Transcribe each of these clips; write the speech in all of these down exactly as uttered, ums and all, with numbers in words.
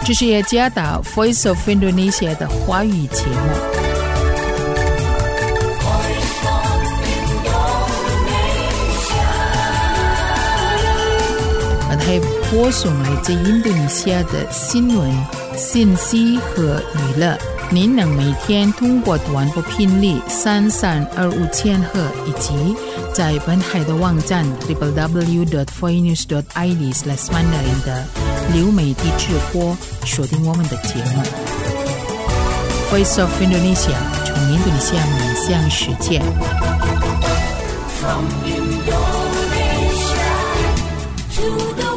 这是耶加达 Voice of Indonesia 的华语节目。还播送来自印度尼西亚的新闻、信息和娱乐。您能每天通过短波频率三三二五千赫以及在本海的网站 double-u double-u double-u dot voice news dot i d slash mandarin 的流媒体直播锁定我们的节目。Voice of Indonesia 从印度尼西亚面向世界。From Indonesia to the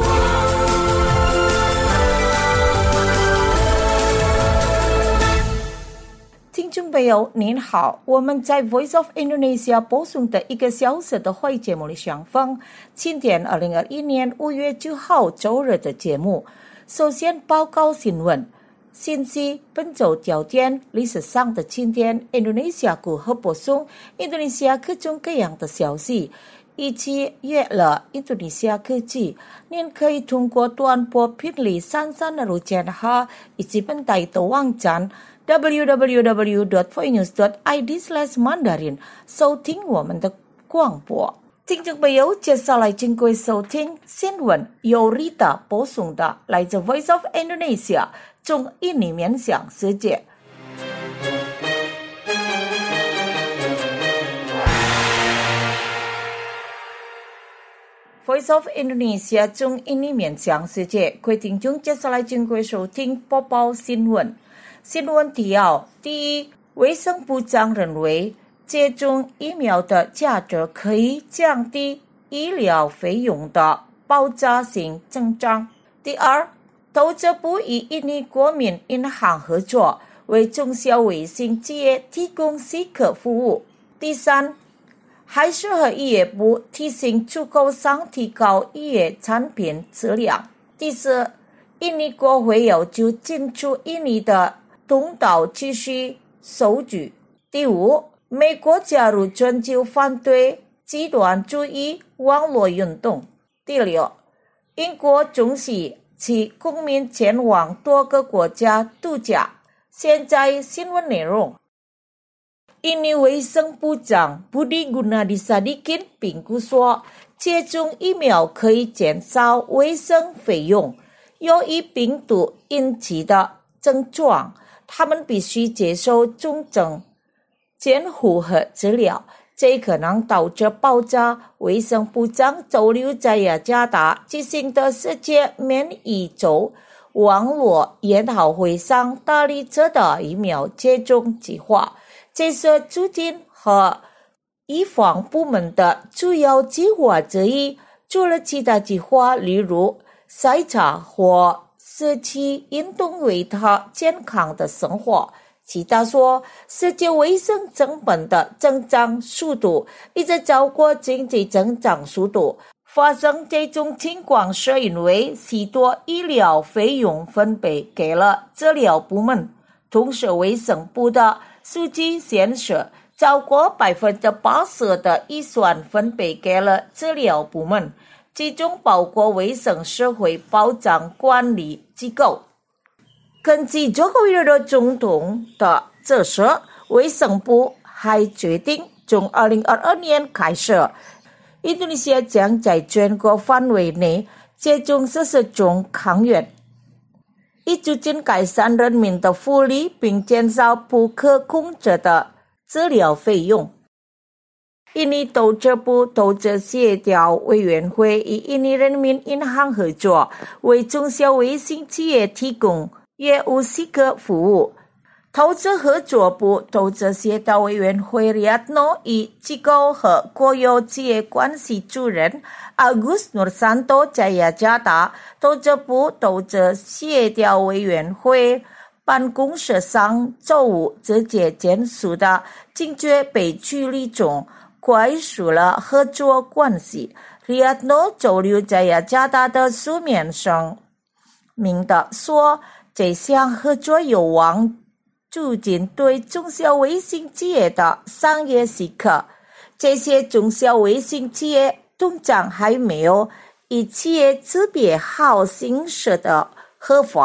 听众朋友您好，我们在 Voice of Indonesia 播送的一个小时的会节目里相逢。今天二零二一年五月九号周日的节目，首先报告新闻信息。本周焦点历史上的今天，印度尼西亚如何播送印度尼西亚各种各样的消息，以及阅了印度尼西亚科技。您可以通过短波频率三三二五千赫以及本台的网站double-u double-u double-u dot voice news dot i d slash mandarin 收听我们的广播。听众朋友，接下来请各位收听新闻，由 Rita 播送的来自 Voice of Indonesia 从印尼面向世界。Voice of Indonesia 从印尼面向世界，各位听众，接下来请各位收听播报新闻。新闻提要：第一，卫生部长认为接种疫苗的价值可以降低医疗费用的爆炸性增长。第二，投资部与印尼国民银行合作，为中小微型企业提供稀客服务。第三，还是和渔业部提醒出口商提高渔业产品质量。第四，印尼国会要求进出印尼的东岛继续收据。第五，美国加入全球反对极端主义网络运动。第六，英国准许其公民前往多个国家度假。现在新闻内容。印尼卫生部长 Budi Gunadisadikin 评估说，接种疫苗可以减少卫生费用。由于病毒引起的症状，他们必须接受重症监护和治疗，这可能导致爆炸。卫生部长周六在雅加达举行的世界免疫周网络研讨会上大力指导疫苗接种计划，这是促进和预防部门的主要计划之一。除了其他计划，例如筛查或社区运动为他健康的生活。其他说，世界卫生成本的增长速度一直超过经济增长速度。发生这种情况是因为许多医疗费用分配给了治疗部门。同时，卫生部的数据显示，超过 百分之八十 的预算分配给了治疗部门，其中包括卫生社会保障管理机构。根据佐科维多多总统的指示，卫生部还决定从二零二二年开始，印度尼西亚将在全国范围内接种四十种抗原，以促进改善人民的福利，并减少不可控制的治疗费用。印尼投资部投资协调委员会与印尼人民银行合作，为中小微型企业提供业务稀客服务。投资合作部投资协调委员会 Riyadno 与机构和国有企业关系主任 Agus Nursanto 在雅加达投资部投资协调委员会办公室上周五直接签署的经决被处理中，快速了合作关系。Riyadno 周六在雅加达的书面上明的说，这项合作有望促进对中小微型企业的商业许可。这些中小微型企业通常还没有以企业级别号形式的合法，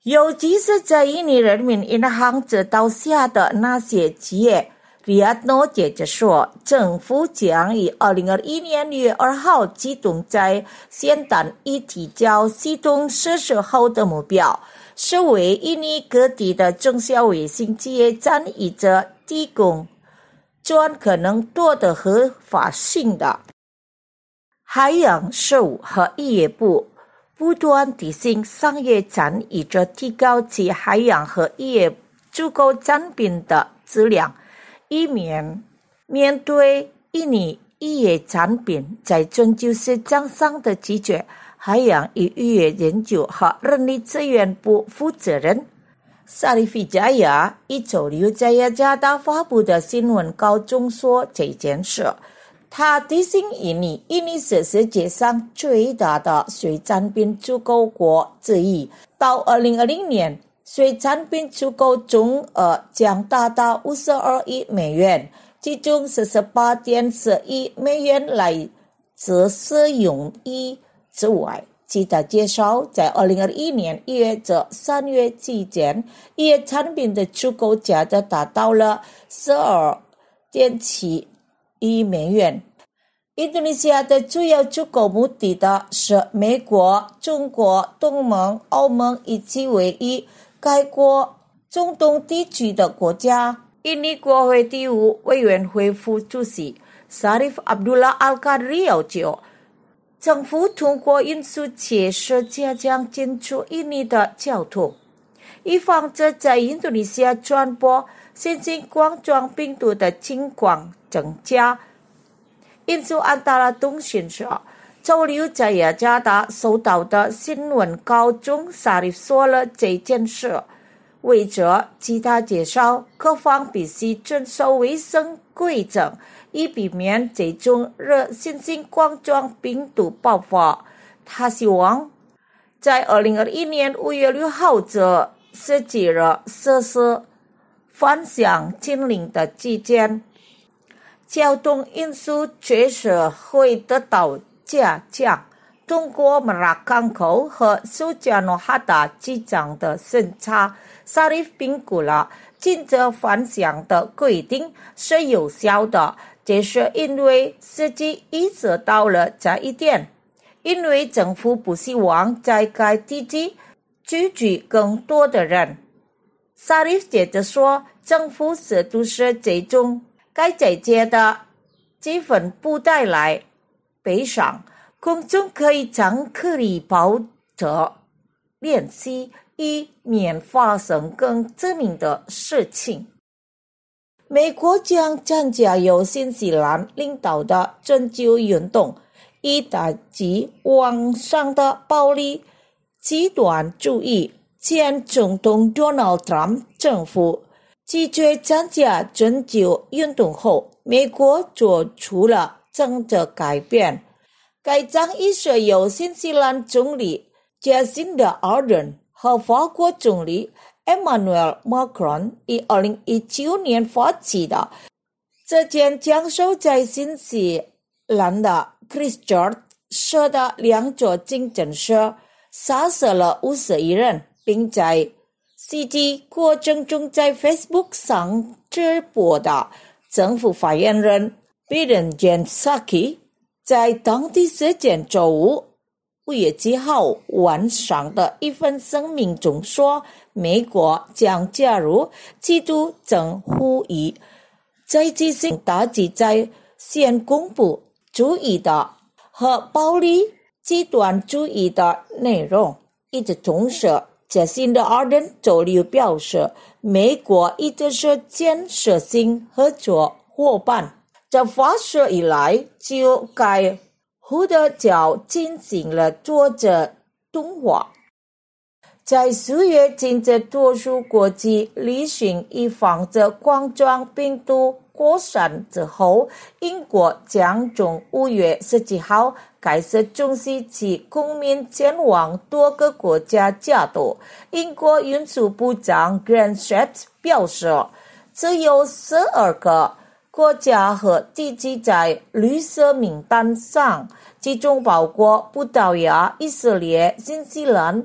尤其是在印尼人民银行指导下的那些企业，里亚诺接着说，政府将于二零二一年一月二号启动在现单一提交系统实施后的目标，是为印尼各地的中小微型企业参与者提供尽可能多的合法性的海洋事务和渔业部不断提醒商业参与者提高其海洋和渔业出口产品的质量，以免面对印尼渔业产品在全球市场上的拒绝，海洋与渔业研究和人力资源部负责人萨利菲加亚一周六在雅加达发布的新闻稿中说这件事。他提醒印尼，印尼是世界上最大的水产品出口国之一，到二零二零年，水产品出口总额将达到五十二亿美元，其中 四十八点四亿美元来自食用鱼之外。记者介绍，在二零二一年一月至三月期间，渔业产品的出口价值达到了十二点七亿美元。印度尼西亚的主要出口目的的是美国、中国、东盟、欧盟以及唯一该国中东地区的国家。印尼国会第五委员会副主席 Sarif Abdullah Al-Qadri 要求政府通过运输切实加强进出印尼的交通，以防止在印度尼西亚传播新型冠状病毒的情况增加。印度安达拉通讯社周六在雅加达收到的新闻稿中，萨利说了这件事。为着其他介绍，各方必须遵守卫生规则，以避免这种热新型冠状病毒爆发。他希望在二零二一年五月六号至十几日实施反向禁令的期间，交通运输确实会得到加强。通过马拉港口和苏加诺哈达机场的审查，萨利夫评估了禁止反向的规定是有效的，这是因为司机意识到了这一点，因为政府不希望在该地区聚集更多的人。萨利夫接着说，政府试图使这种该解决的气氛不带来悲伤，公众可以将可以保持联系，以免发生更致命的事情。美国将参加由新西兰领导的拯救运动，以打击网上的暴力极端主义。前总统 Donald Trump 政府拒绝参加拯救运动后，美国做出了政策改变。该将议是由新西兰总理 Jacinda Ardern 和法国总理 Emmanuel Macron 于二零一九年发起的。这件将收在新西兰的 Christchurch 市的两座清真寺杀死了五十一人，并在袭击过程中在 Facebook 上直播的政府发言人 Biren Jensaki在当地时间周五五月七号晚上的一份声明中说，美国将加入基督正呼吁，在进行打击在线恐怖主义的和暴力极端主义的内容。与此同时，Jacinda Ardern 周六表示，美国一直是建设性合作伙伴。这发射以来，就该胡德角进行了作者动画。在四月禁止多数国际旅行以防止冠状病毒扩散之后，英国将从五月十七号开始准许其公民前往多个国家驾渡。英国运输部长 Grant Shapps 表示，只有十二个国家和地区在绿色名单上，其中包括葡萄牙、以色列、新西兰、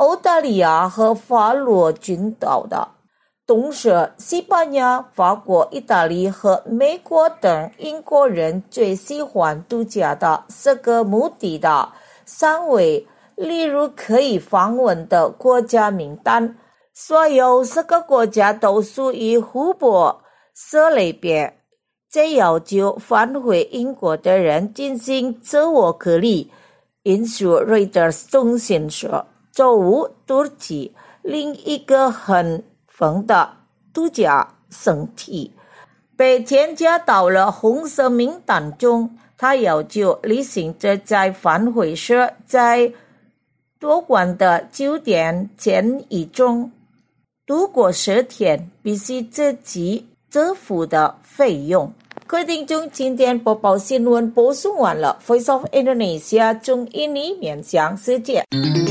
澳大利亚和法罗群岛的。同时，西班牙、法国、意大利和美国等英国人最喜欢度假的四个目的的三位例如可以访问的国家名单。所有四个国家都属于湖泊色类别，这要求返回英国的人进行自我隔离。引述瑞德通讯说，周五土耳其另一个很风的度假胜地被添加到了红色名单中，他要求旅行者在返回时在多关的酒店检疫中度过十天，必须自己支付的费用。各位听众，今天播报新闻播送完了。Voice of Indonesia 中印尼面向世界。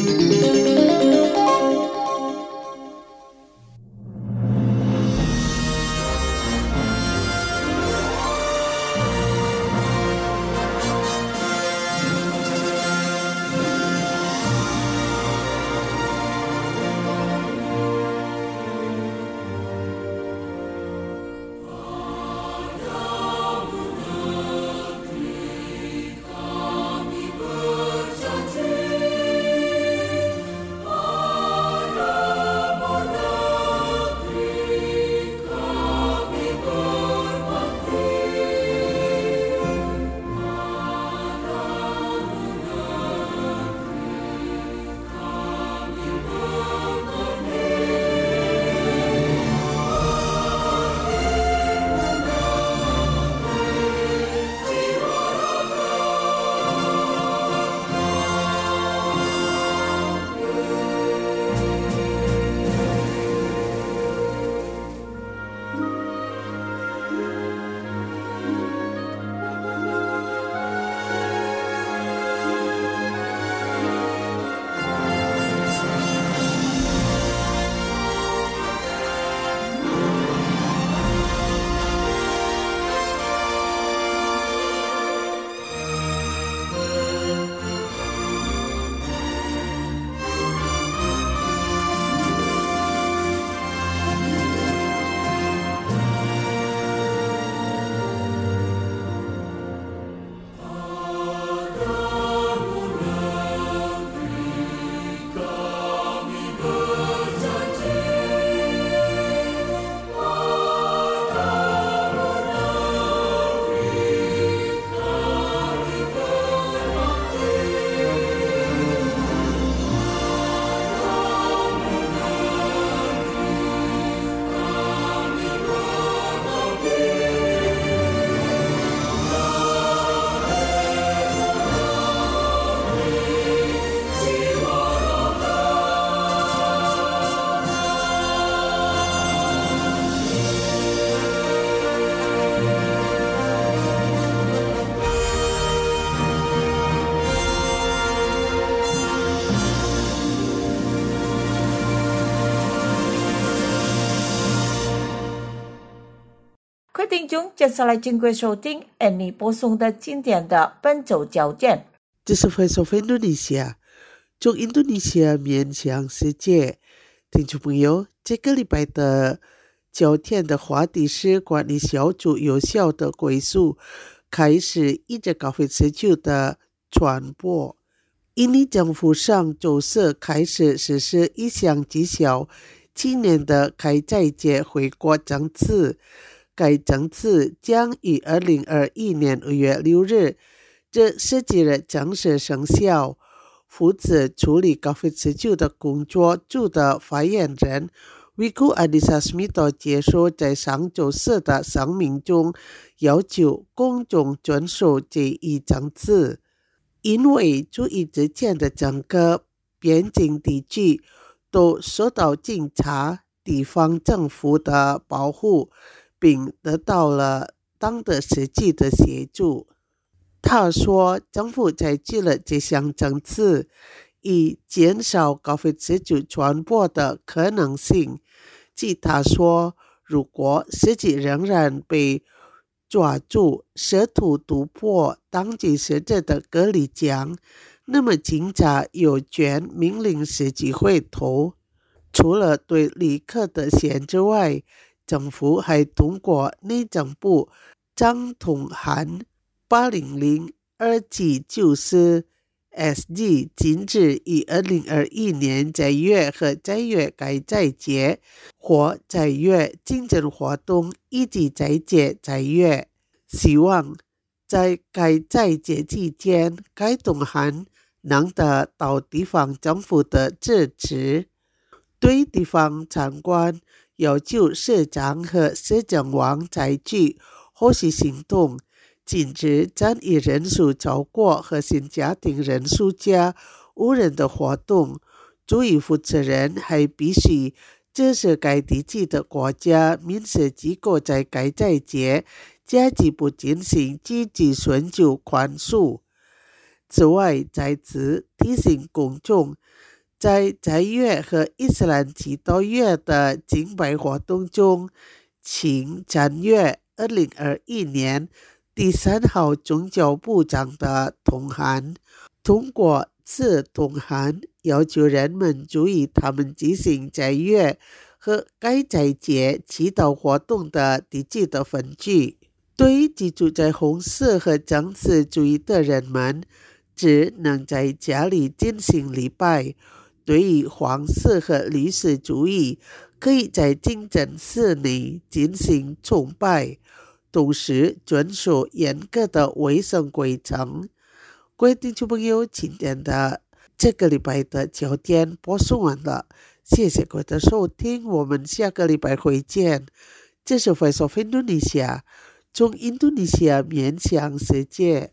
听众，接下来经过收听印尼播送的经典的本周焦点。 这是 Voice of Indonesia 中印度尼西亚面向世界。听众朋友，这个礼拜的焦点的话题是管理小组有效的归属开始一直高飞持久的传播。印尼政府上周四开始实施一项绩效今年的开斋节回国政策。该政策将于二零二一年五月六日至十七日正式生效。负责处理高飞持久的工作组的发言人Wiku Adhisa Smito接受在上周四的声明中要求公众遵守这一政策，因为注意之前的整个边境地区都受到警察、地方政府的保护，并得到了当地实际的协助。他说，政府采取了这项政策，以减少高飞持久传播的可能性。即他说，如果司机仍然被抓住，试图突破当局设置的隔离墙， 那么警察有权命令司机回头。除了对旅客的限制外，政府还通过内政部张统涵八零零二七九四 S G 禁止于二零二一年在粤和在粤该在节或在粤竞争活动以及在节在粤，希望在该在节期间，该统涵能得到地方政府的支持。对地方长官要求市长和市政王采取后续行动，禁止占以人数超过核心家庭人数加五人的活动。主要负责人还必须支持该地区的国家民事机构在该在节加进不进行积极寻求宽恕。此外，在此提醒公众，在在粤和伊斯兰祈祷月的敬拜活动中，请正月二零二一年第三号宗教部长的统涵通过此统涵要求人们注意他们进行在粤和该在节祈祷活动的地区的分区。对于居住在红色和政治主义的人们，只能在家里进行礼拜。对于黄色和绿色主义，可以在清真寺内进行崇拜，同时遵守严格的卫生规程。各位听众朋友，今天的这个礼拜的焦点播送完了，谢谢各位的收听，我们下个礼拜会见。这是 Voice of Indonesia， 从印度尼西亚面向世界。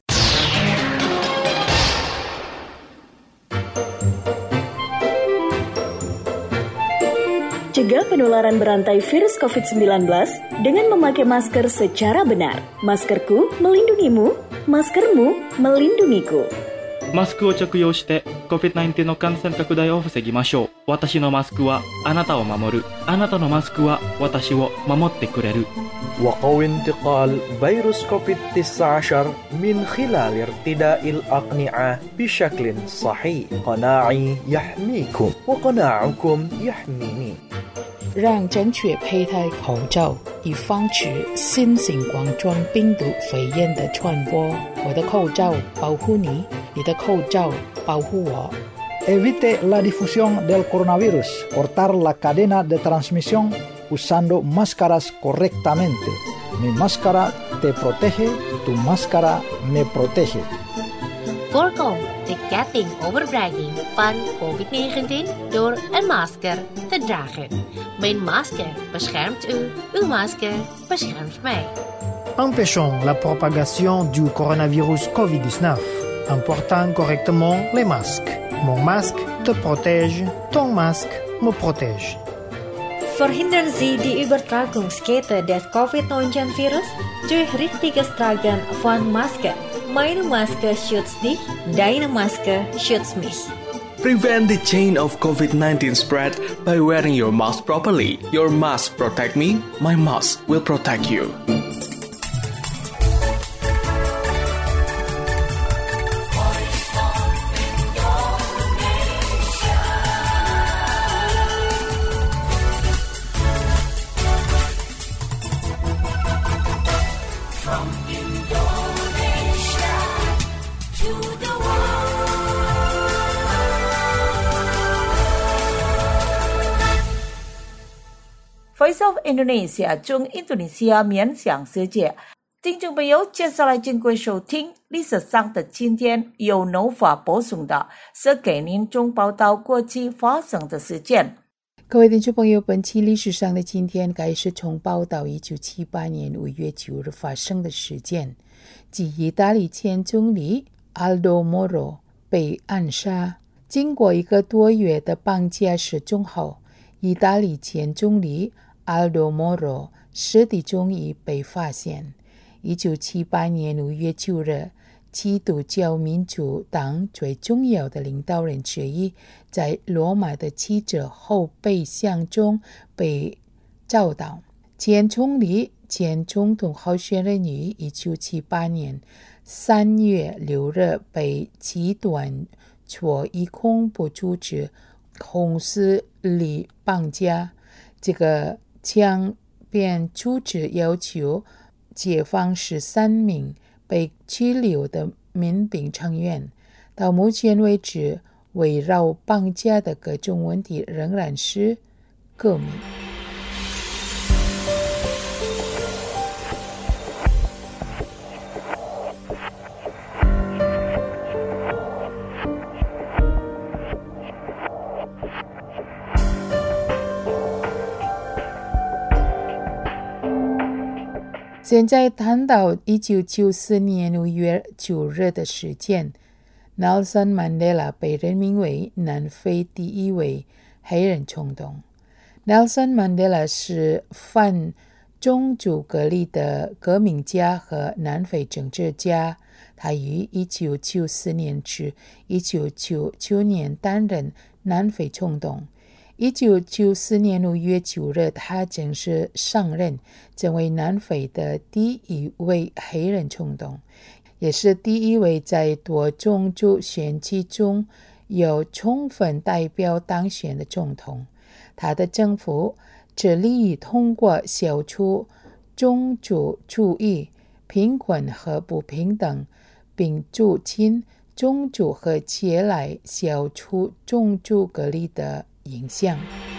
Cegah penularan berantai virus covid sembilan belas dengan memakai masker secara benar. Maskerku melindungimu, maskermu melindungiku. マスクを着用して コビッドナインティーン の感染拡大を防ぎましょう。私のマスクはあなたを守る。あなたのマスクは私を守ってくれる。 وقو انتقال فيروس كوفيد تسعة عشر من خلال ارتداء الأقنعة بشكل صحيح. قناعي يحميكم وقناعكم يحميني. 让正确佩戴口罩，以防止新型冠状病毒肺炎的传播。我的口罩保护你，你的口罩保护我。 Evite la difusión del coronavirus. Cortar la cadena de transmisión usando máscaras correctamente. Mi máscara te protege, tu máscara me protege. Voorkom de ketting overbrenging van covid negentien door een masker te dragen. Mijn masker beschermt u, uw masker beschermt mij. Empêchons la propagation du coronavirus covid dix-neuf en portant correctement les masques. Mon masque te protège, ton masque me protège. Verhindern Sie die Übertragungskette des covid neunzehn virus durch richtiges Tragen von Maske. Meine Maske schützt dich, deine Maske schützt mich. Prevent the chain of covid nineteen spread by wearing your mask properly. Your mask protect me, my mask will protect you. Voice of Indonesia 中印度尼西亚面向世界，听众朋友，接下来经过收听历史上的今天由 Nova 播送的是给您中报道过去发生的事件。 各位听众朋友，本期历史上的今天该是从报道一九七八年五月九日发生的事件，即意大利前总理 Aldo Moro 被暗杀。经过一个多月的绑架失踪后，意大利前总理 Aldo Moro 尸体终于被发现。一九七八年五月九日，基督教民主党最重要的领导人之一，在罗马的记者后备箱中被找到。前总理、前总统候选人于一九七八年三月六日被极端左一空不阻止公司里绑架，这个将便阻止要求解放十三名被拘留的民兵成员。到目前为止，围绕绑架的各种问题仍然是个谜。现在谈到一九九四年五月九日的事件， Nelson Mandela 被任命为南非第一位黑人总统。 Nelson Mandela 是反种族隔离的革命家和南非政治家，他于一九九四年至一九九九年担任南非总统。一九九四年五月九日，他正式上任，成为南非的第一位黑人总统，也是第一位在多种族选举中有充分代表当选的总统。他的政府致力于通过消除种族主义、贫困和不平等，并促进种族和解来消除种族隔离的影响。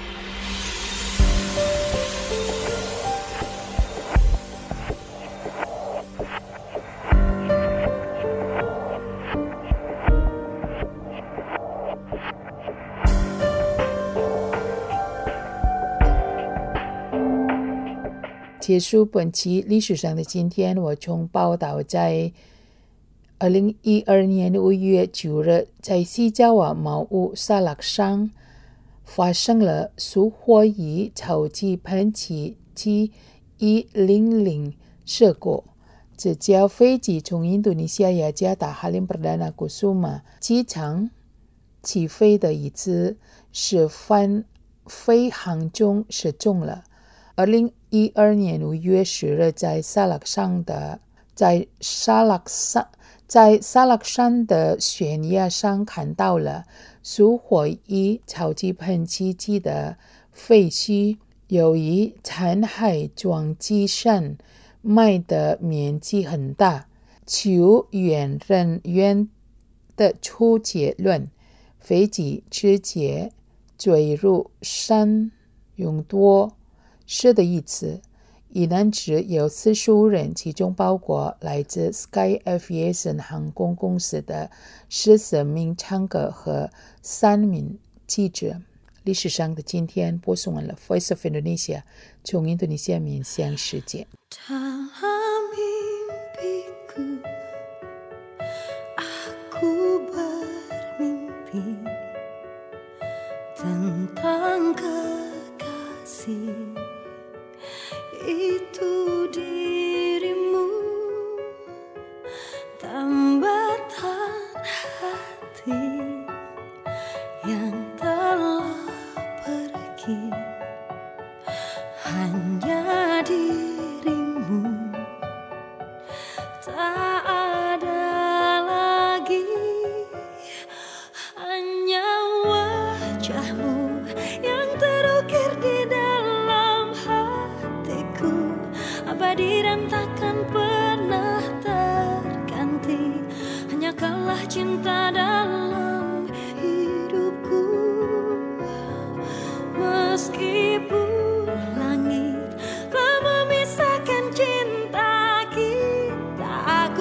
结束本期历史上的今天，我从报道在二零一二年五月九日在西爪哇毛乌沙拉上发生了苏霍伊超级喷气机一零零事故。这架飞机从印度尼西亚雅加达哈林普达纳古苏马机场起飞的一次是翻飞行中失踪了。二零一二年五月十日，在沙拉上的在沙拉山在沙拉山的悬崖上看到了苏霍伊超级喷气机的废墟。由于残骸撞击山脉的面积很大，救援人员的出结论，飞机直接坠入山涌多是的意思。遇难者有四十五人，其中包括来自 Sky Aviation 航空公司的十四名乘客和三名记者。历史上的今天播送完了 Voice of Indonesia 从印度尼西亚面向世界。 Dalam mimpiku, aku bermimpi tentang kekasih itu dirimu, tambatan hati yang telah pergi, hanya dirimu, tak ada lagi, hanya wajahmu yang terukir di dalam hatiku, abadi dan takkan pernah terganti, hanya kaulah cinta dalam hidupku. Meskipun langit telah memisahkan cinta kita, aku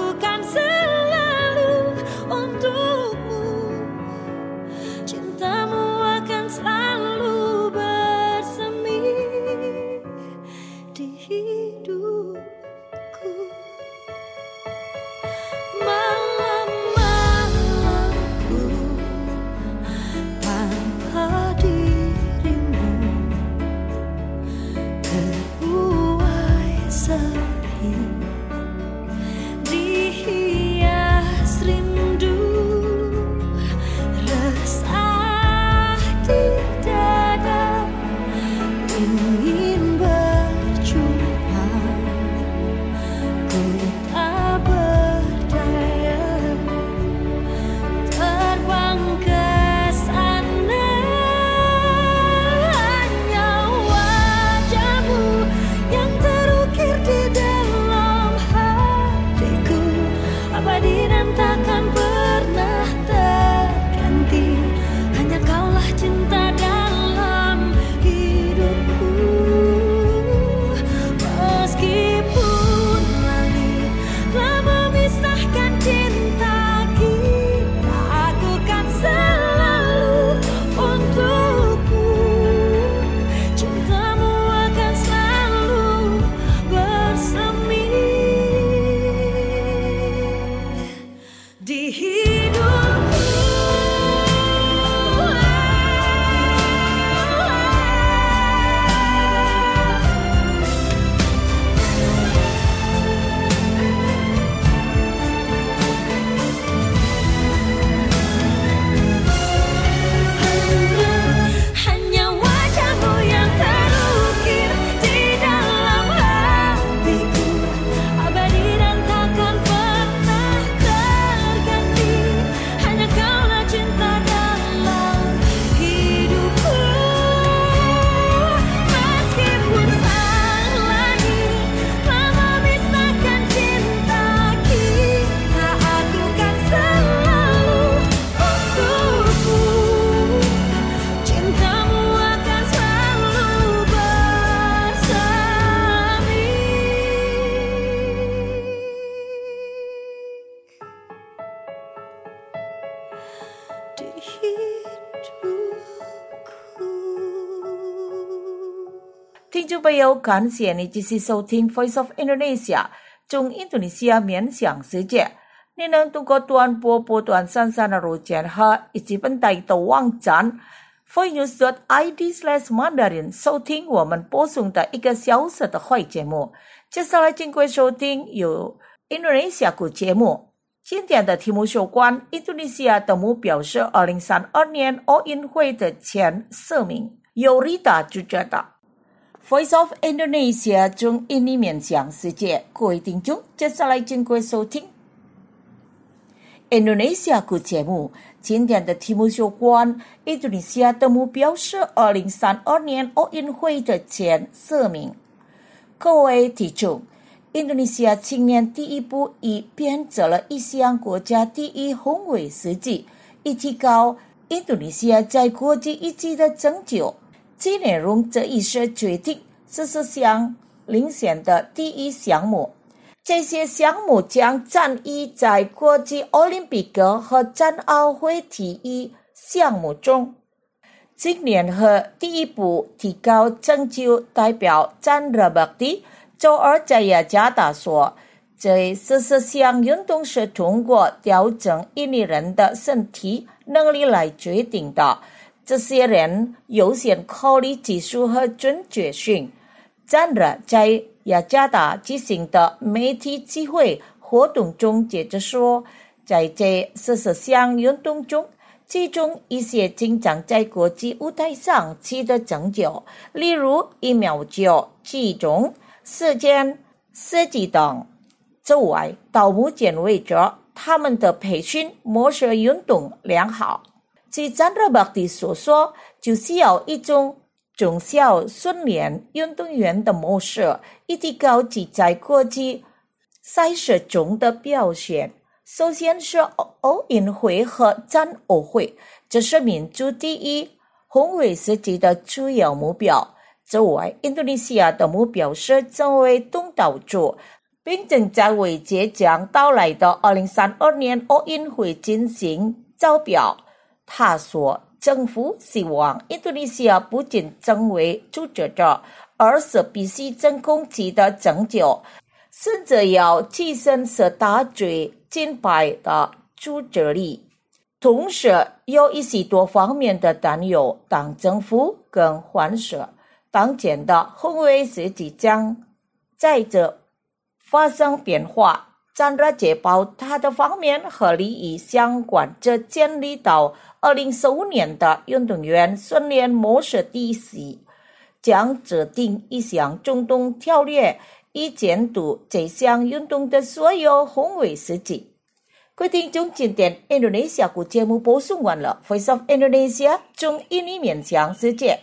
听众朋友，感谢你继续收听 Voice of Indonesia 中印度尼西亚面向世界。你能通过短波波段三三的路线和以及本台的网站 voicenews dot I D slash mandarin 收听我们播送的一个小时的会节目。接下来经过收听有印度尼西亚股节目。今天的题目有关印度尼西亚的目标是二零三二年奥运会的前四名，由 Rita 主持的。Voice of Indonesia 中印尼面向世界，各位听众，接下来经过收听印度尼西亚股节目。今天的题目有关印度尼西亚的目标是二零三二年奥运会的前四名。各位听众，印度尼西亚今年第一步已变成了一项国家第一宏伟事迹，以提高印度尼西亚在国际一级的成就。其内容这一是决定四十项领先的第一项目，这些项目将参与在国际奥林匹克和残奥会体育项目中。今年和第一步提高成就代表Chandra Bakti周二在雅加达说，这四十项运动是通过调整印尼人的身体能力来决定的。这些人优先考虑技术和准确性。Chandra在雅加达举行的媒体集会活动中接着说，在这四十项运动中，其中一些经常在国际舞台上取得成就，例如一秒球、举重、射箭、射击等。此外，到目前为止，他们的培训模式运动良好。据Chandra Bakti所说，就需要一种中小训练运动员的模式，以提高其在国际赛事中的表现。首先是奥运会和残奥会，这是民族第一宏伟事迹的主要目标。此外，印度尼西亚的目标是成为东道主，并正在为即将到来的二零三二年奥运会进行招标。他说，政府希望印度尼西亚不仅成为主持者，而是必须成功其的成就，甚至要提升是大最金牌的主持力。同时，有一些多方面的担忧，当政府更换时，当前的宏伟事迹将在这发生变化。Chandra解报他的方面和利益相关，这建立到二零四五年的运动员训练模式体系，将制定一项中东条约，以监督这项运动的所有宏伟事迹。各位听众，今天印度尼西亚股节目播送完了 ，Voice of Indonesia 中印尼面向世界。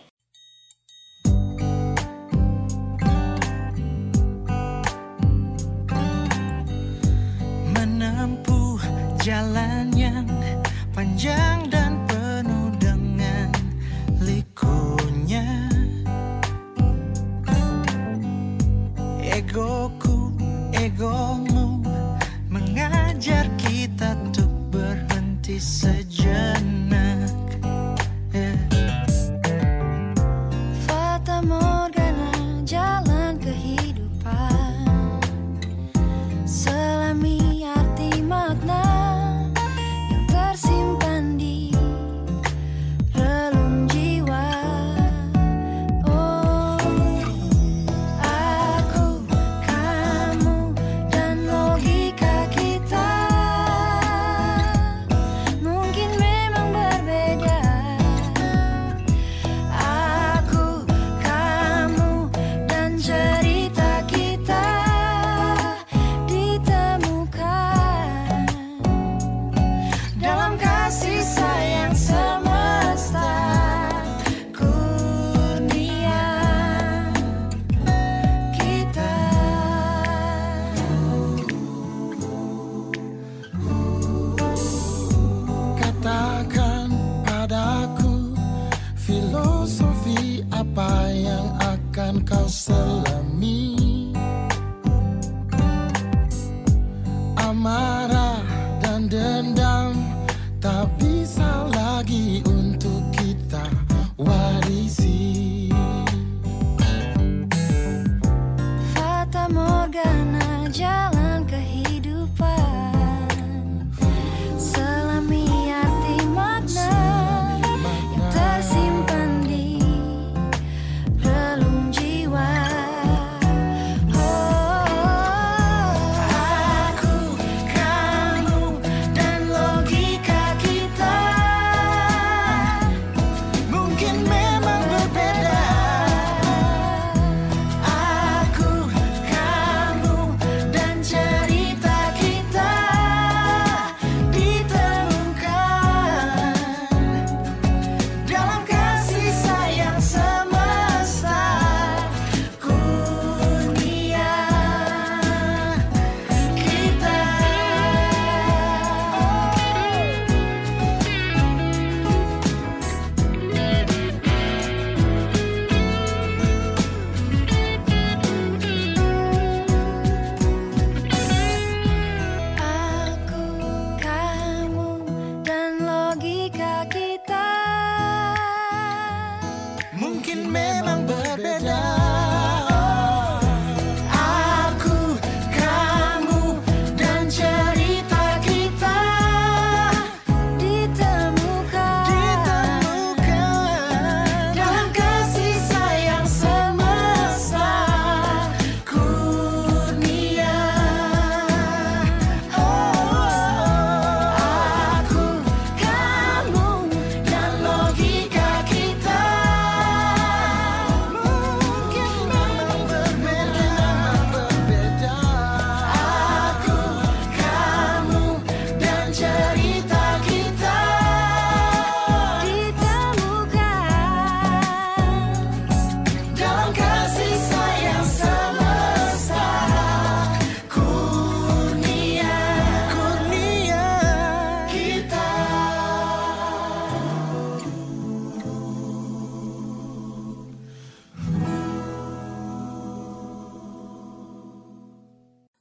Jalan yang panjang dan penuh dengan likunya, egoku, egomu mengajar kita untuk berhenti sejenak. Fata Morgana jalan kehidupan, selami arti makna tersimpan di relung jiwa. Oh, aku, kamu, dan logika kita mungkin memang berbeda. Aku, kamu, dan cerita kita ditemukan dalam kasih sayang semesta kurnia kita. Katakan padaku filosofi apa yang akan kau selami, amarah dan dendam tak bisa lagi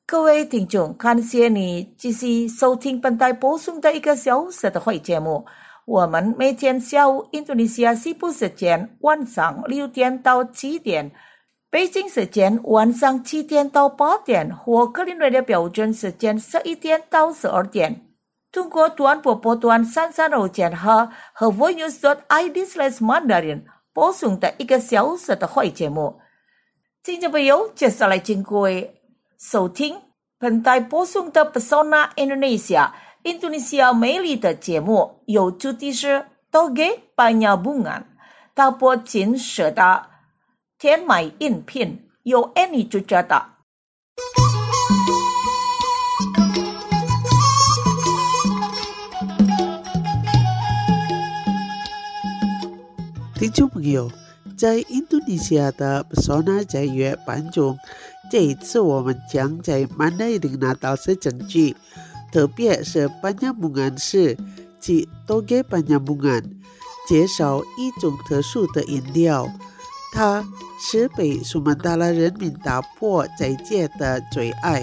各位听众，感谢你继续收听本台播送的一个小时的会节目。我们每天下午印度尼西亚西部时间晚上六点到七点，北京时间晚上七点到八点，或格林威的标准时间十一点到十二点。通过短波波段三三五千赫和 voinews dot I D slash mandarin 播送的一个小时的会节目。听众朋友，接下来请各位收听本台播送的 Pesona Indonesia 印度尼西亚美丽的节目，有主题是 Toge Penyambungan 大波金蛇的天买应聘，由 Annie 主持的。 听众朋友，在印度尼西亚的 Pesona 斋月班中，这一次我们将在 Mandailing Natal 时整句，特别是 Penyambungan 式及 Toge Penyambungan 介绍一种特殊的饮料，它是被苏门答腊人民打破斋戒的最爱。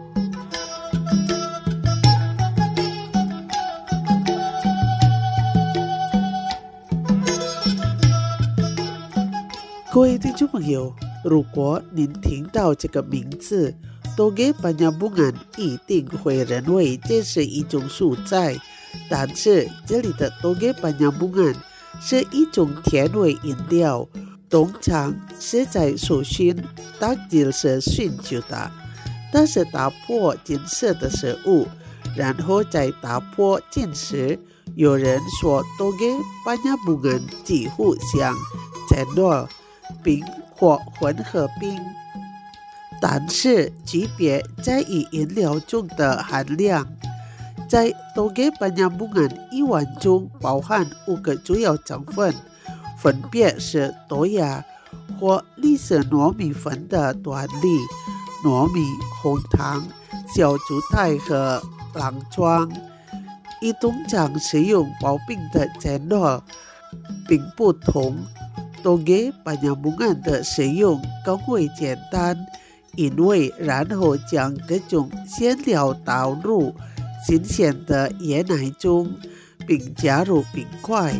各位听众朋友，如果您听到这个名字 Toge Penyambungan 一定会认为这是一种蔬菜，但是这里的 Toge Penyambungan 是一种甜味饮料，通常是在首旬大吉时寻求的，它是打破禁食的食物，然后再打破禁食。有人说 Toge Penyambungan 几乎像煎酪冰或混合冰，但是区别在于饮料中的含量。在 Toge Penyambungan 一碗中包含五个主要成分，分别是豆芽或绿色糯米粉的端粒、糯米、红糖、小猪胎和狼疮。与通常使用刨冰的煎酪并不同，Toge Penyambungan 的使用更为简单，因为然后将各种馅料倒入新鲜的椰奶中，并加入冰块。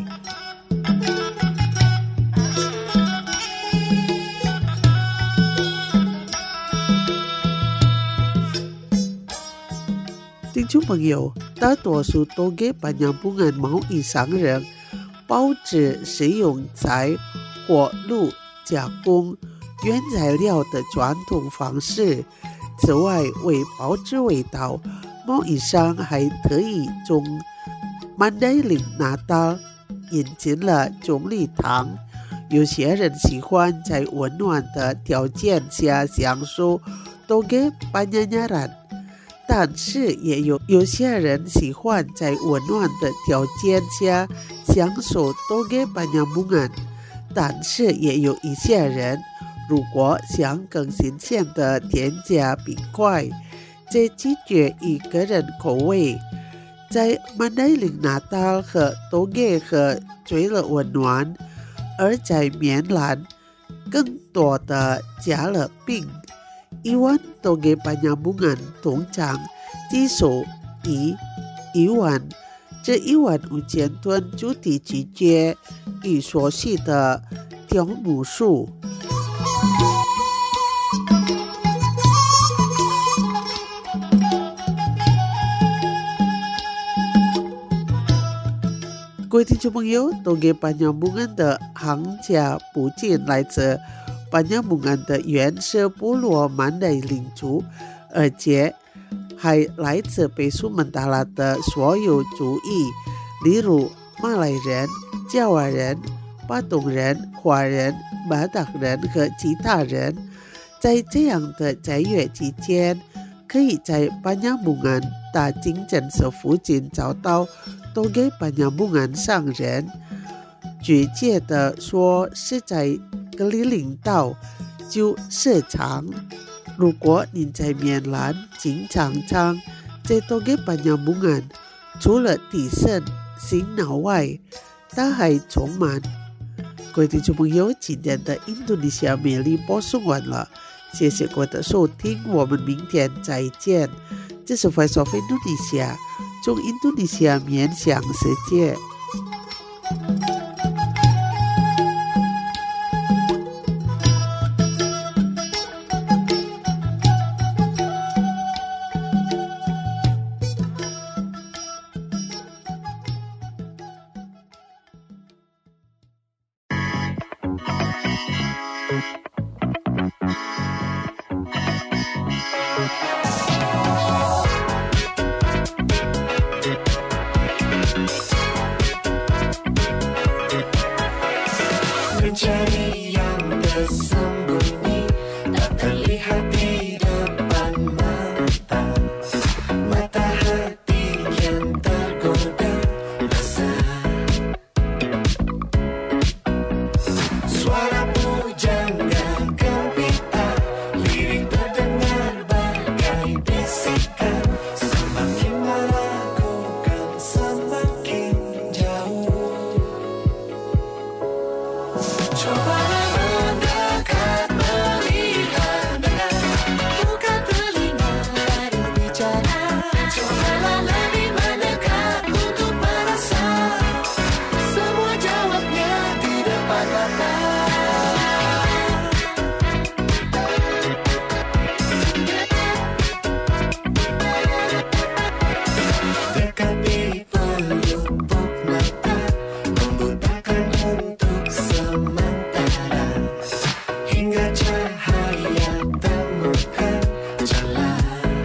听众朋友，大多数 Toge Penyambungan 贸易商人保持使用柴火炉加工原材料的传统方式。此外，为保持味道，贸易商还特意从 Mandailing Natal 引进了棕榈糖。有些人喜欢在温暖的条件下享受 Toge Penyanyaran， 但是也有有些人喜欢在温暖的条件下享受 Toge Penyambungan， 但是也有一些人如果想更新鲜的添加冰块，这取决于个人口味。在 Mandailing Natal 和 Toge 和最了温暖，而在棉兰更多的加了冰。一碗 Toge Penyambungan 通常计数一一碗，这一碗五千吨主体取决于所需的条目数。各位听众朋友， Toge Penyambungan 的行家不仅来自 Penyambungan 的原始部落曼代领族，而且还来自北苏门答腊的所有族裔，例如马来人、加瓦人、巴东人、华人、巴达人和其他人。在这样的斋月期间，可以在 Penyambungan 大金镇所附近找到 Toge Penyambungan 商人。确切的说，是在格里领岛就市场。如果您在棉兰经常尝这 Toge Penyambungan， 除了提升醒脑外，它还充满。各位听众朋友，今天的印度尼西亚美丽播送完了， 谢谢各位的收听，我们明天再见。这是 Voice of Indonesia， 从印度尼西亚面向世界。 Mencari yang tersembunyi, tak terlihat di depan mata. Mata hati kian tergoda rasa. Suara pujangga gempita, lirik terdengar bagai bisikan. Semakin meragukan, semakin jauh. Cobalah mendekat, melihat, dengar, buka telinga baru bicara. Cobalah lebih mendekat untuk merasa semua jawabnya di depan mata. Dekati pelupuk mata, membutakan untuk sementara, hingga cahaya temukan jalan.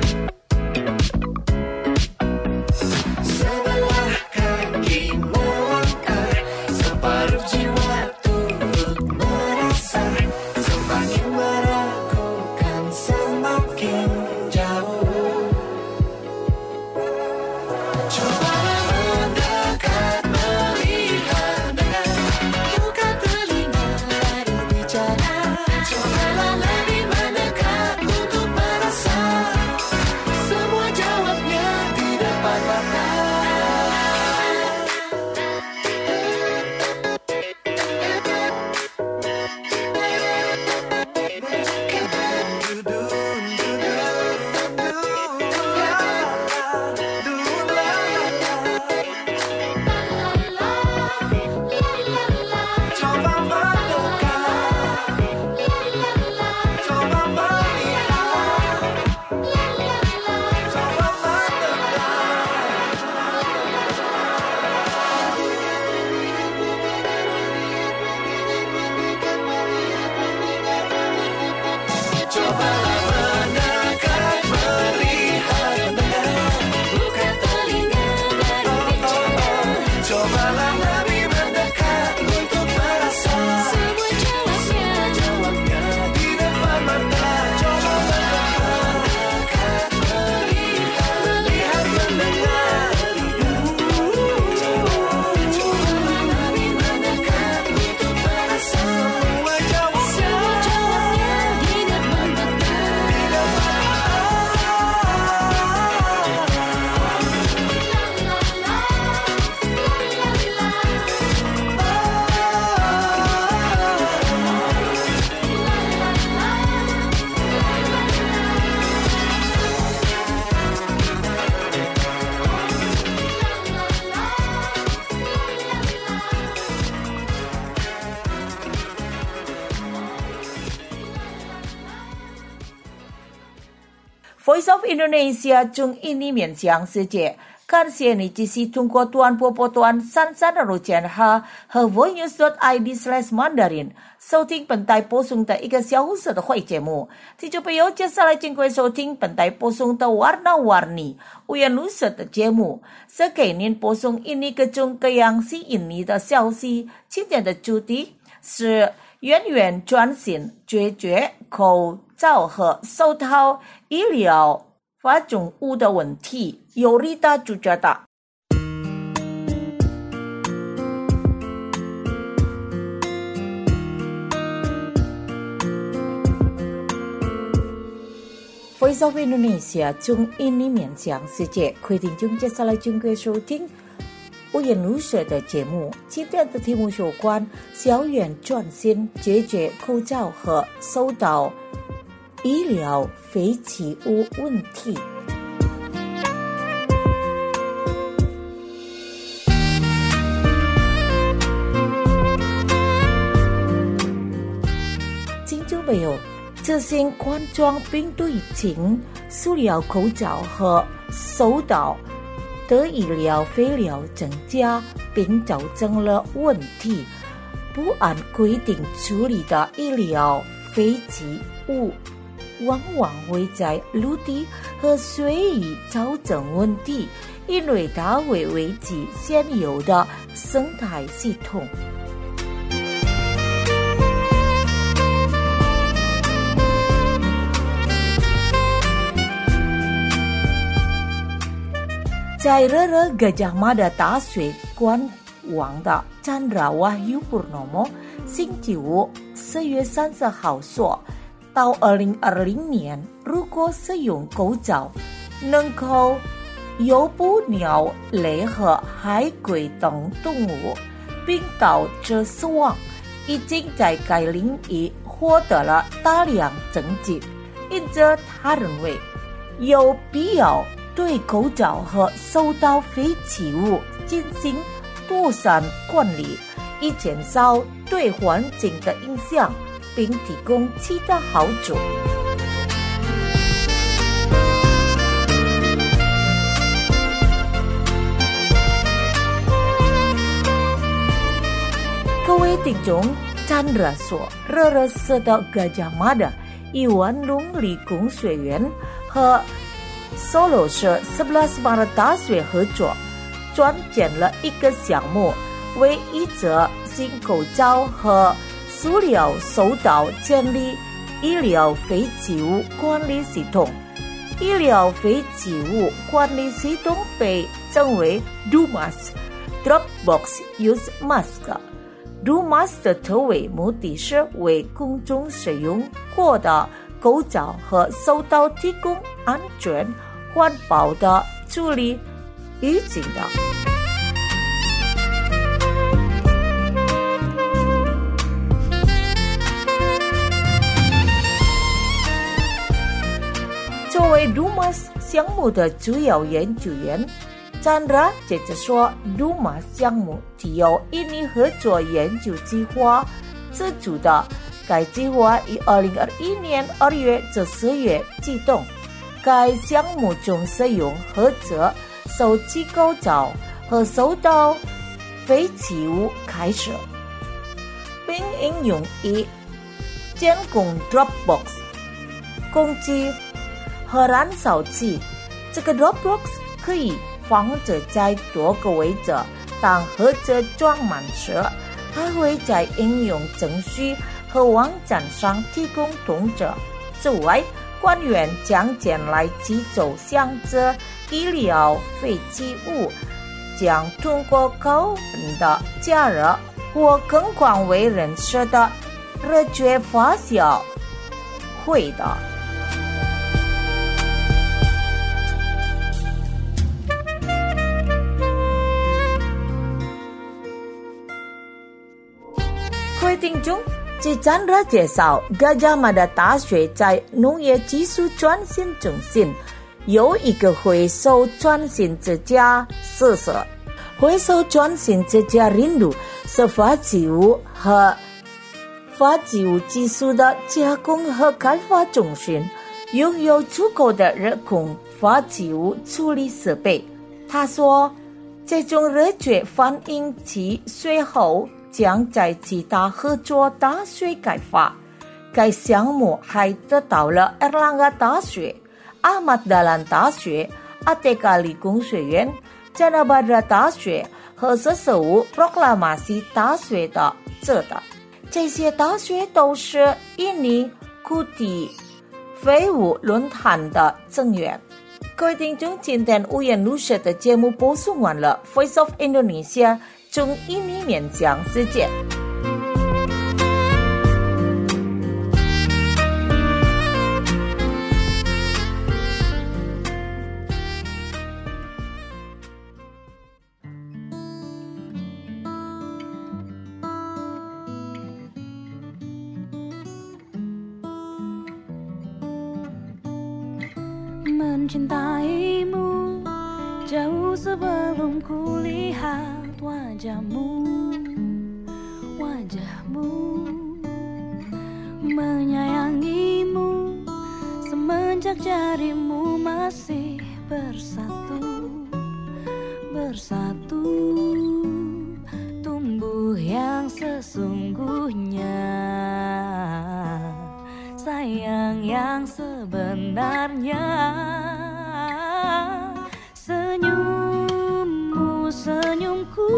Sebelah kaki melangkah, separuh jiwa turut merasa. Semakin meragukan, semakin jauh. Cobalah mendekat, melihat, dengar, buka telinga baru bicara. Cobalah lebih mendekat untuk merasa semua jawabnya di depan mata. Coba mendekat, coba melihat, coba mendekat. Cobalah mendekat, melihat, mendengar, buka telinga baru bicara. Cobalah lebih mendekat untuk merasa semua jawabnya di depan mata. Coba mendekat, melihat, melihat, mendengar, cobalah lebih mendekat untuk merasa semua jawabnya di depan mata. Voice of Indonesia 中印尼面向世界，感谢你继续通过短波波段三三二六减哈和 voicenews dot I D slash mandarin 收听本台播送的一个小时的会节目。听众朋友，接下来请各位收听本台播送的 Warna-Warni 五颜六色的节目，是给您播送印尼各种各样吸引你的消息。今天的主题是远远转型，解决口罩和手套医疗发种物的问题。由丽达主讲的。Voice of Indonesia 从印尼面向世界，快听众接下来请各位收听五颜六色的节目。今天的题目有关校园转型，解决口罩和手套医疗废弃物问题。听众朋友，这新冠状病毒疫情，塑料口罩和手套的医疗废料增加，并造成了问题。不按规定处理的医疗废弃物，往往会在陆地和水域造成问题，因为它会危及现有的生态系统。在热热 Gajah Mada 大水官网的 Chandra Wahyu Purnomo 星期五四月三十号说，到二零二零年，如果使用口罩能够诱捕鸟类和海龟等动物，并导致死亡，已经在该领域获得了大量证据。因此，他认为有必要对口罩和手套废弃物进行妥善管理，以减少对环境的影响，并提供其他好处。各位听众，Chandra说，热热市的 Gajah Mada 一万隆理工学院和Solo 市十八马的大学合作，专建了一个项目，为医者新口罩和塑料手套建立医疗废弃物管理系统。医疗废弃物管理系统被称为 D U M A S Dropbox Use Mask。 D U M A S 的特为目的是为公众使用过的口罩和手套提供安全环保的处理预警的。作为 D U M A S 项目的主要研究员，Chandra 接着说 ，D U M A S 项目提由印尼合作研究计划资助的。该计划于二零二一年二月至四月启动。该项目中使用合作手机口罩和手套废弃物开始，并应用以监控 Dropbox 工具和燃烧器。这个 Dropbox 可以放置在多个位置，当盒子装满时，它会在应用程序和网站上提供通知。此外，官员将前来寄走箱子医疗废弃物，将通过高温的加热或更广为人知的热觉发酵会的。各位听众，据Chandra介绍， Gajah Mada 大学在农业技术转型中心有一个回收转型之家设施。回收转型之家领域是废弃物和废弃物技术的加工和开发中心，拥有足够的热控废弃物处理设备。他说，这种热觉反应器随后将在其他合作大学开发。该项目还得到了 Erlangga 大学、Ahmad Dahlan 大学、Ateka 理工学院、Jana Badra 大学和四十五 Proklamasi 大学的指导。这些大学都是印尼固体废物论坛的成员。各位听众，今天五颜六色的节目播送完了。Voice of Indonesia 从印尼面向世界。 mencintaimu jauh sebelum kulihat wajahmu, wajahmu. Menyayangimu semenjak jarimu masih bersatu, bersatu. Tumbuh yang sesungguhnya, sayang yang sebenarnya. Senyummu senyumku,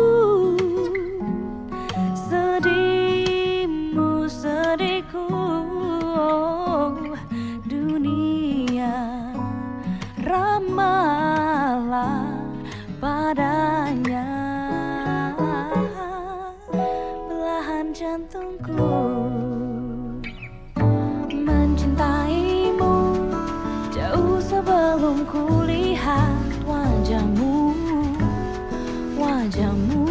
sedihmu sedihku. Oh, dunia ramahlah padanya. Belahan jantungku mencintaimu jauh sebelum kulihat wajahmu, wajahmu.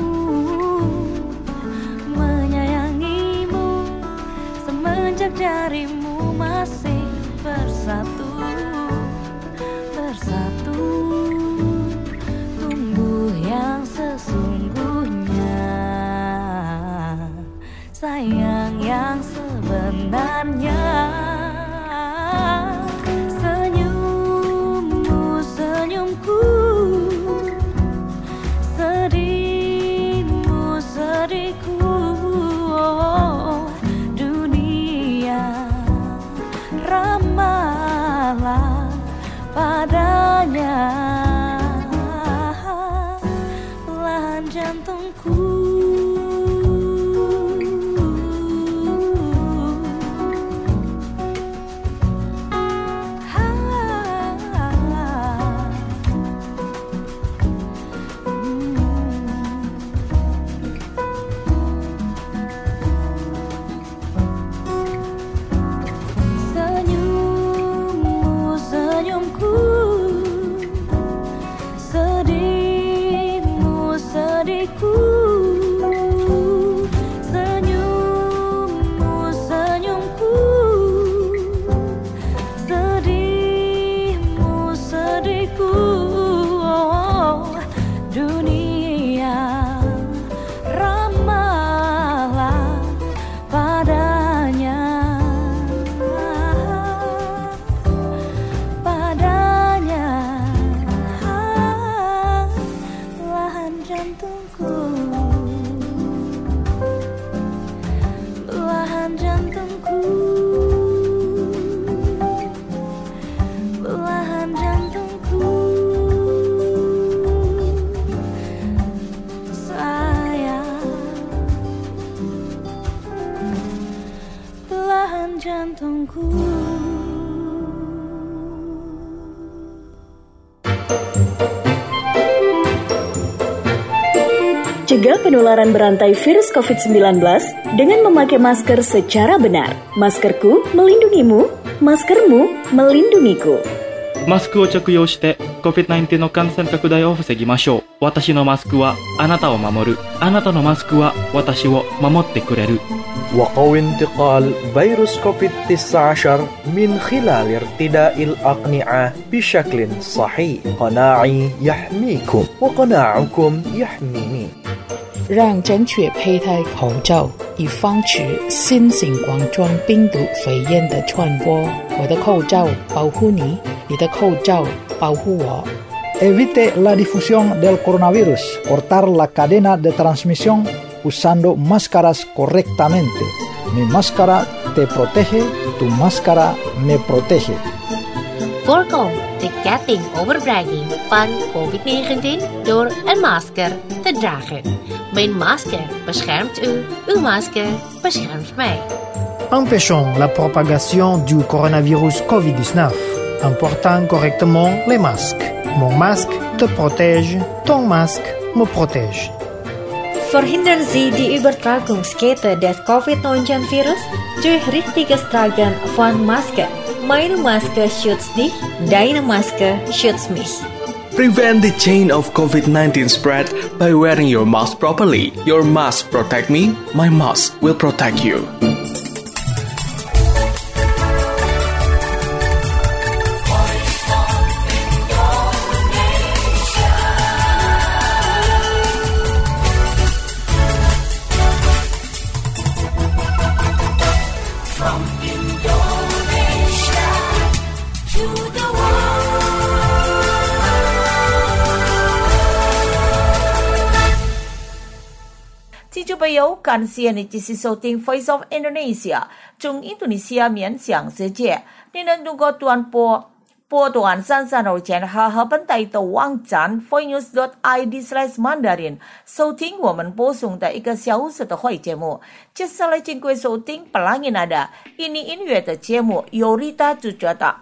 Menyayangimu semenjak jarimu masih bersatu, bersatu. Tumbuh yang sesungguhnya, sayang yang sebenarnya. Senyummu senyumku, sedihmu sedihku. Oh, dunia ramahlah padanya. Belahan jantungku jantungku. Cegah penularan berantai virus covid sembilan belas dengan memakai masker secara benar. Maskerku melindungimu, maskermu melindungiku. マスクを着用して コビッドナインティーン の感染拡大を防ぎましょう。私のマスクはあなたを守る。あなたのマスクは私を守ってくれる。 وقوي انتقال فيروس كوفيد تسعة عشر من خلال ارتداء الأقنعة بشكل صحيح. قناعي يحميكم وقناعكم يحميني. 让正确佩戴口罩，以防止新型冠状病毒肺炎的传播。我的口罩保护你，你的口罩保护我。 Evite la difusión del coronavirus. Cortar la cadena de transmisión usando máscaras correctamente. Mi máscara te protege, tu máscara me protege. Voorkom de ketting overbregging van covid negentien door een masker te dragen. Mijn masker beschermt u, uw masker beschermt mij. Empêchons la propagation du coronavirus covid dix-neuf en portant correctement les masques. Mon masque te protège, ton masque me protège. Verhindern Sie die Übertragungskette des covid neunzehn Virus durch richtiges Tragen von Maske. Meine Maske schützt dich, deine Maske schützt mich. Prevent the chain of covid nineteen spread by wearing your mask properly. Your mask protect me, my mask will protect you. 众朋友，感谢你继续收听 Voice of Indonesia 中印度尼西亚面向世界。你能通过短波波段三三二千赫和本台的网站 voicenews dot i d slash mandarin 收听我们播送的一个小时的会节目。接下来请各位收听 Pelangi Nada ini 音乐的节目，由Rita主持的。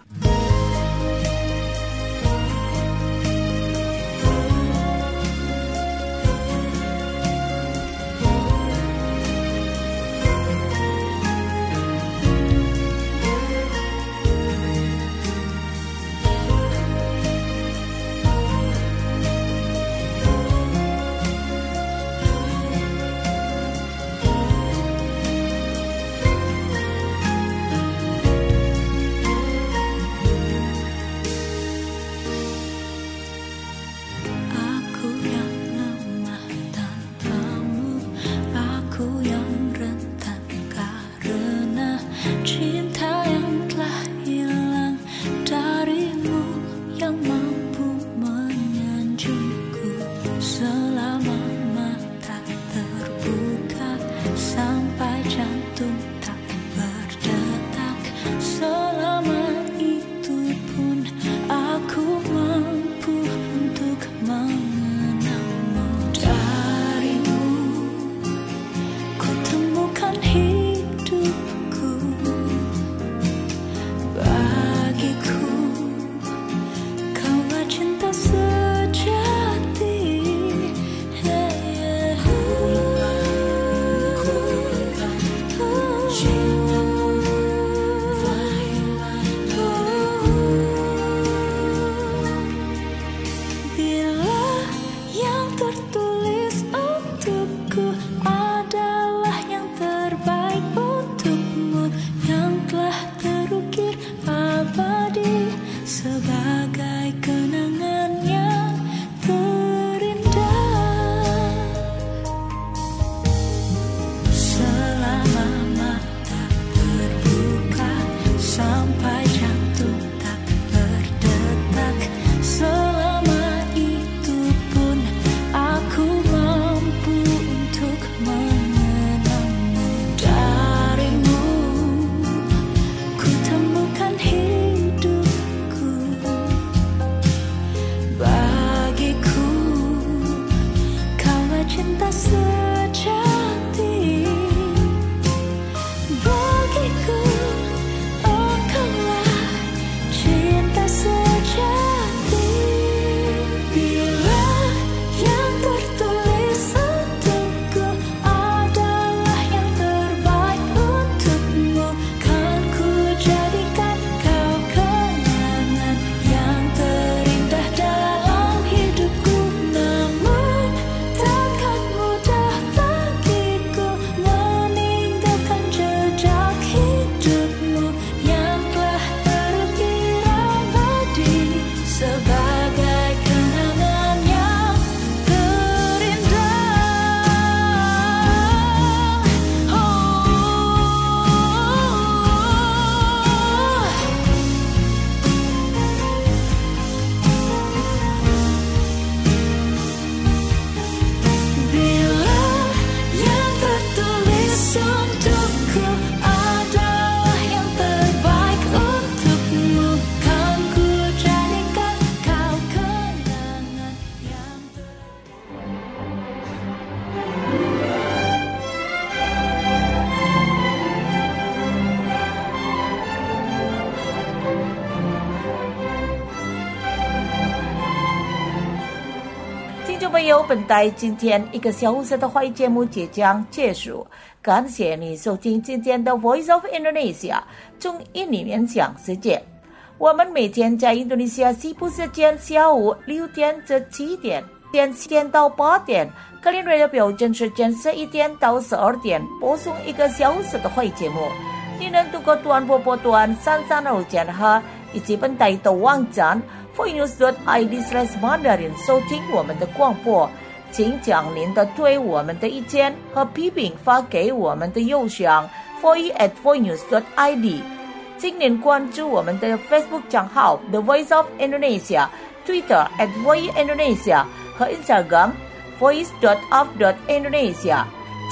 朋友，本台今天一个小时的会节目即将结束，感谢你收听今天的 Voice of Indonesia 中印尼面向世界。我们每天在印度尼西亚西部时间下午六点至七点，点七点到八点，格林瑞的标准时间十一点到十二点播送一个小时的会节目。你能通过短波波段三三二千赫以及本台的网站voicenews dot i d slash mandarin 收听我们的广播，请将您的对我们的意见和批评发给我们的邮箱 voice at voicenews dot i d。请您关注我们的 Facebook 账号 The Voice of Indonesia、Twitter at Voice Indonesia 和 Instagram voice dot of dot indonesia。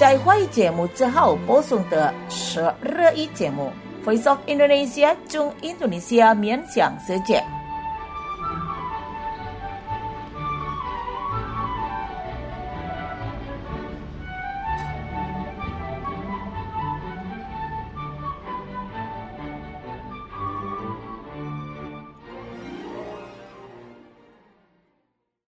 在华语节目之后播送的是日语节目 Voice of Indonesia 中印度尼西亚面向世界。